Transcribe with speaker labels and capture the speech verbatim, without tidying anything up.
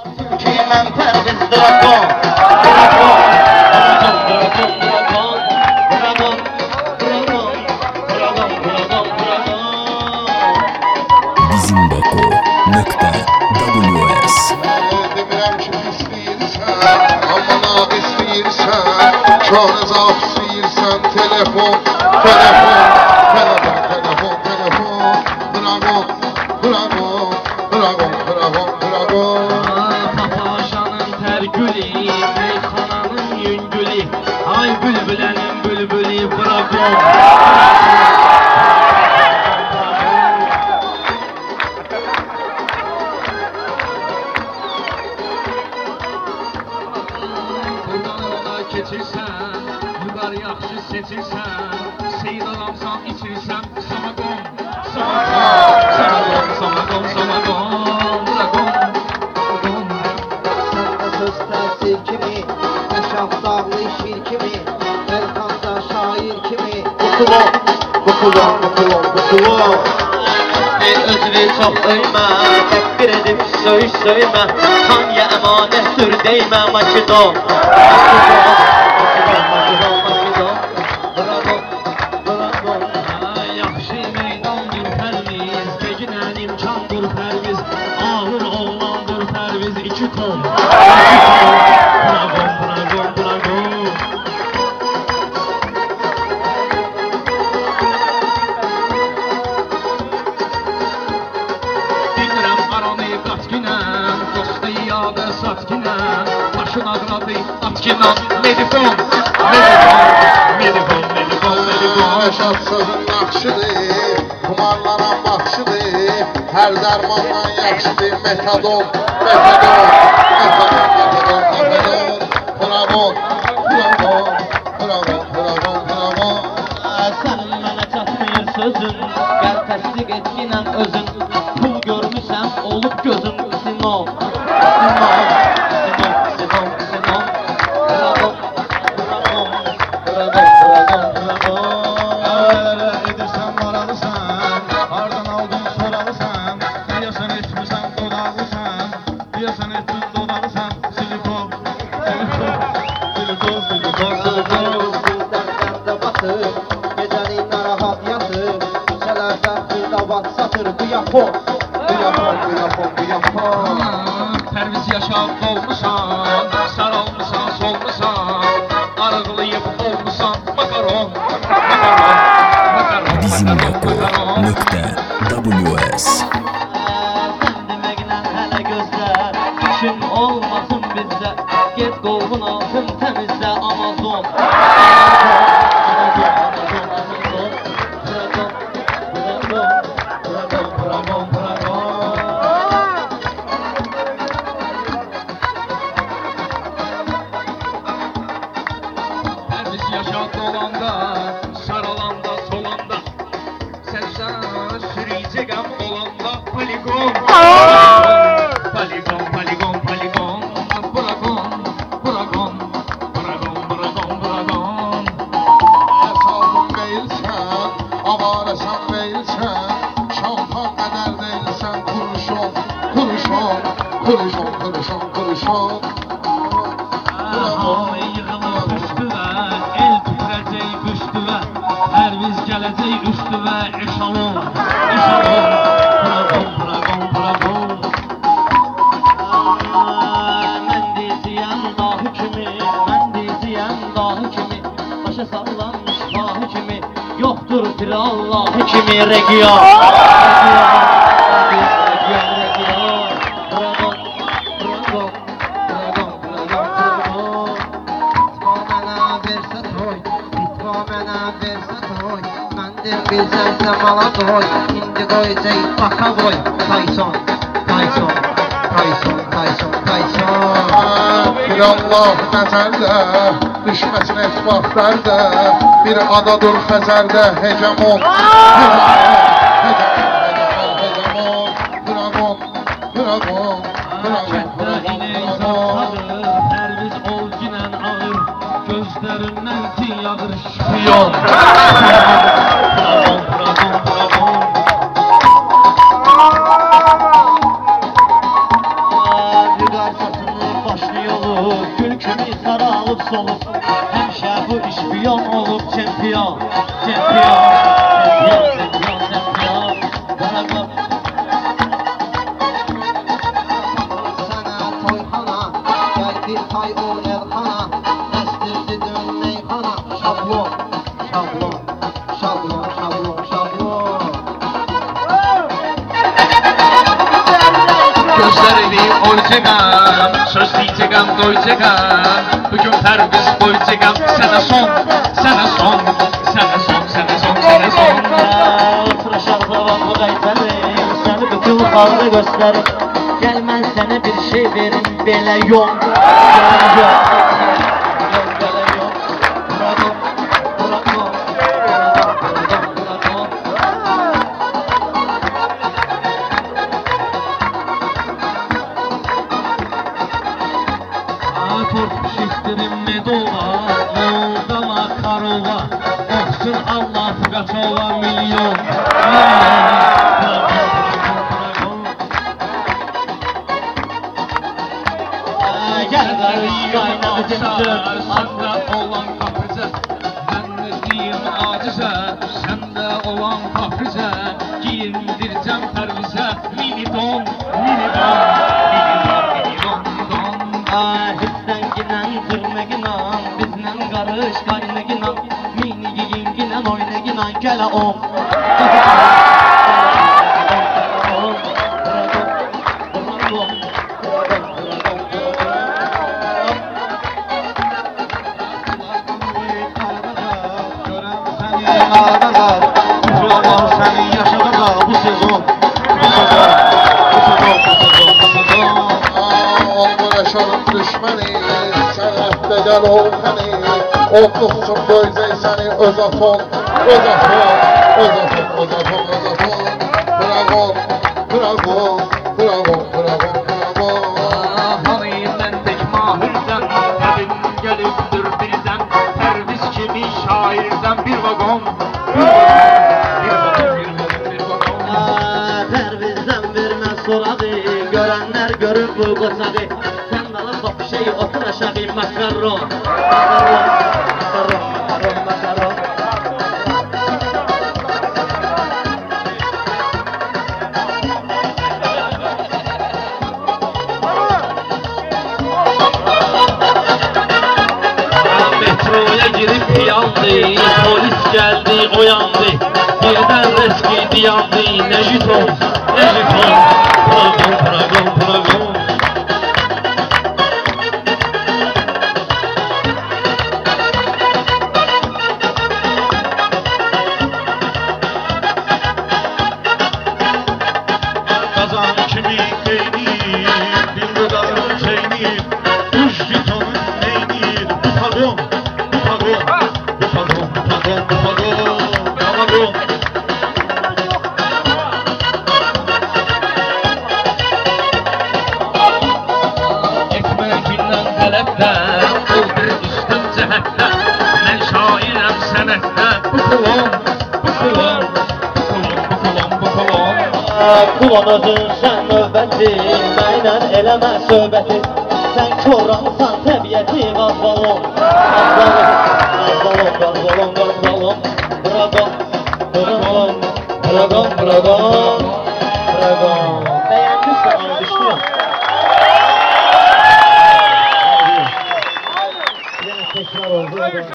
Speaker 1: Ki mən Pərviz Dragon, Dragon, Dragon, Dragon, Dragon, Dragon, Dragon, Dragon, Dragon, Dragon.
Speaker 2: Bizimbaco.ws
Speaker 3: Demirəm ki istəyirsən, amma naq istəyirsən, kar əzab istəyirsən, telefon, telefon, telefon, telefon, telefon, Dragon, Dragon, Dragon, Dragon, Dragon.
Speaker 1: Papaşanın tərgülü, meyxananın yüngülü, ay bülbülənin bülbülü, Dragon. Keçirsən, yuqarı yaxşı seçirsən, seyid alamsan, içirsən, Samagon, Samagon, Samagon, Samagon, Samagon, Dragon, Dragon.
Speaker 4: Sənə söz təsir kimi, Qəşəf dağlı şir kimi, Əlxanda şair kimi, Bukulon, bukulon, bukulon, bukulon.
Speaker 1: Bir özünü çox öymə, təkbir edib söyüş söymə, Xanya əmanətdir deymə, Makidon, Makidon. Yaxşı meydandır Pərviz, Teginən imkandır Pərviz, ağır oğlandır Pərviz, iki ton, iki ton, Dragon, Dragon, Dragon. Bilmirəm aranı qaçginən, dostu yadı satginən, başın ağradı atginən, Medifon, Medifon, Medifon, Medifon, Medifon.
Speaker 3: Rəşad sözün yaxşıdır, kumarlara baxşıdır, hər dərmandan yaxşıdır, metadon, metadon, metadon, metadon, metadon, Dragon, Dragon, Dragon, Dragon, Dragon.
Speaker 1: Sənin mənə çatmır sözün, gəl təsdiq et ginən özün, pul görmüsən, olub gözün, Sinon, Sinon, Sinon, Sinon, Sinon, Dragon, Dragon, Dragon, Dragon, Dragon.
Speaker 5: Edirsən maralısan, hardan aldın soralısan, deyəsən etmirsən dodaqlısan, deyəsən etdin dodaqlısan, silikon, silikon, silikon, silikon, silikon.
Speaker 4: Sizdən qəndə batır, gecəni narahat yatır, küçələrdə xırdavat satır, bu yapon, bu yapon, bu yapon, bu yapon.
Speaker 1: Pərviz yaşab olmusan, saralmısan, solmusan, arıqlayıb olmusan, makaron, makaron, makaron,
Speaker 2: Bizimbaco.ws
Speaker 1: Sən deməklə hələ gözlə, işin olmasın bizdə, get qolğun altın təmizlə, Amazon, Amazon, Amazon, Amazon, Dragon, Dragon, Dragon, Dragon, Dragon. Pərviz yaşad olanda, saralanda, solanda, sənsən sürüyəcəkəm olanda, poligon, poligon, poligon, poligon, Dragon, Dragon, Dragon, Dragon, Dragon.
Speaker 3: Hesabın deyilsən, avarəsən deyilsən, şampan qədər deyilsən, kuruşon, kuruşon, kuruşon, kuruşon, kuruşon.
Speaker 1: Hamı yığılıb üstüvə, el titrəcək üstüvə, Pərviz gələcək üstüvə, eşalon, eşalon, Dragon, Dragon, Dragon. Mən deyəcəyəm dahi kimi, mən deyəcəyəm dahi kimi, başa sallanmış dahi kimi, yoxdur bir Allahı kimi, region, region, region, region, Dragon, Dragon, Dragon, Dragon, Dragon.
Speaker 4: Bitva mənə versə toy, bitva mənə versə toy, məndir bilsənsə mala doy, indi qoyacaq baka boy, Tyson, Tyson, Tyson, Tyson, Tyson.
Speaker 3: Bir Allah nəzərdə, düşməsin etbaqlərdə, bir ada dur Xəzərdə, hegemon, hegemon, hegemon, hegemon, Dragon, Dragon, Dragon,
Speaker 1: Kətdə inək zartadır, Pərviz olginən ağır, gözlərindən til yağır şpiyon. Dragon, Dragon, Dragon.
Speaker 4: Vüqar
Speaker 1: olub, gül kimi saralıb solub. Həmişə bu işpiyon olub, çempiyon, çempiyon, çempiyon, çempiyon, çempiyon. Bravo.
Speaker 4: Sana toyxana, gel bir tay o elxana, estirdi dün meyxana, şablon, şablon, şablon, şablon, şablon.
Speaker 5: Gözlerimi oyacağım, söz diyeceğim, doyacağım. Bugün perviz koyacağım, sana son, sana son, sana son, sana son, sana son.
Speaker 1: Otur aşağıda bak bu qaytarım, səni bütün xalqa göstərim. Gəl mən sənə bir şey verim, belə yol, belə yol, yol, belə yol. Bravo, bravo, bravo, bravo. Akor şiştirim Medova, yolda Makarova, olsun Allah Pugaçova milyon, milyon. Gel karış kaynadı cimcir,
Speaker 5: Sende olan kaprize, ben de diyeyim acize. Sende olan kaprize, giyindireceğim pervize. Mini don, mini don, mini don, mini don, don.
Speaker 1: Hepsen ginen tırmıgınan, bizden karış kaynıgınan, mini giyinginen oynagınan, gele om.
Speaker 5: Allah seni yaşadacak bu sezon, bu sezon, bu sezon, bu sezon, bu sezon.
Speaker 3: Olma yaşarım düşməni, sən əhdə gəl ol fəni. Olduqsun böycək səni öz aton, öz aton, öz aton, öz aton, öz aton. Bravo, bravo, bravo, bravo, bravo.
Speaker 5: Hanıyımdan tek mahirden, evin gelipdir birden. Perviz kimi şairden bir vagon, bir vagon, bir vagon, bir vagon.
Speaker 1: Pervizden vermə soradı, görənlər görüb bu qoçağı. Sən dala top şey otur aşağı, makaron, makaron, makaron, makaron, makaron.
Speaker 5: Metroya girip yandı, polis geldi oyandı. Birden eski yandı, nejiton, nejiton. Pragon, pragon, pragon. Kazan kimi peynir, bir dudağın peynir. Üç jitonun peynir, bu pagon, bu pagon, bu pagon, bu pagon, bu pagon, pagon. Ekmekinden talepten, öldür düştüm cehennem. Ben şairem senette, bu kulon, bu kulon, bu kulon, bu kulon, bu kulon.
Speaker 1: Kulon özün sən növbəti, mənlə eləmə söhbəti. Sən koransan təbiəti, qaz balon, qaz balon, qaz balon, qaz balon, qaz balon. Dragon, dragon, dragon, dragon, dragon. Bəyəndinsə alqışlayın. Yenə təkrar oldu.